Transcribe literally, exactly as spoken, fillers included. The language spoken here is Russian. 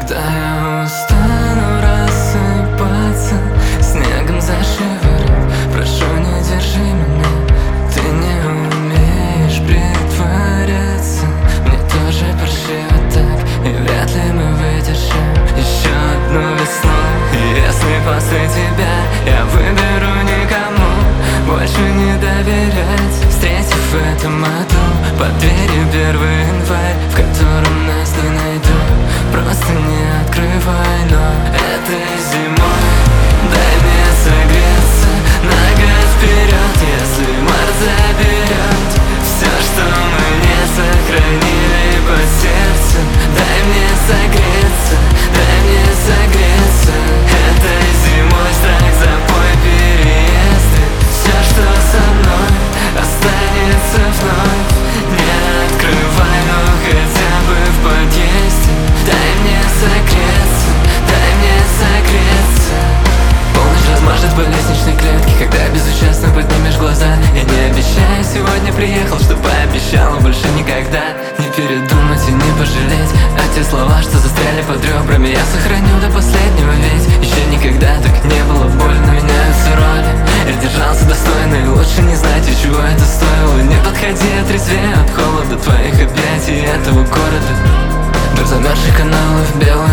Когда я устану рассыпаться снегом за шиворот, прошу, не держи меня. Ты не умеешь притворяться, мне тоже паршиво так, и вряд ли мы выдержим еще одну весну. Если после тебя я выберу никому больше не доверять, встретив в этом аду под дверью первый январь, в котором нас не найду, просто не открывай. Но этой зимой дай мне согреться на год вперед. Если март заберет все, что мы не сохранили под сердцем, дай мне согреться, дай мне согреться. Этой зимой страх, запой, переезды, все, что со мной останется вновь. Не открывай, но хотя бы в подъезде дай мне согреться, дай мне согреться. Полночь размажет по лестничной клетке, когда безучастно поднимешь глаза. Я не обещаю, сегодня приехал, что пообещал, больше никогда не передумать и не пожалеть. А те слова, что застряли под ребрами, я сохраню до последнего, ведь еще никогда так не было больно. Меняются роли, я держался достойно, и лучше не знать, и чего это стоило. Не подходи, отрезвее от холода твоих объятий этого города. Вдоль замерзших каналов белых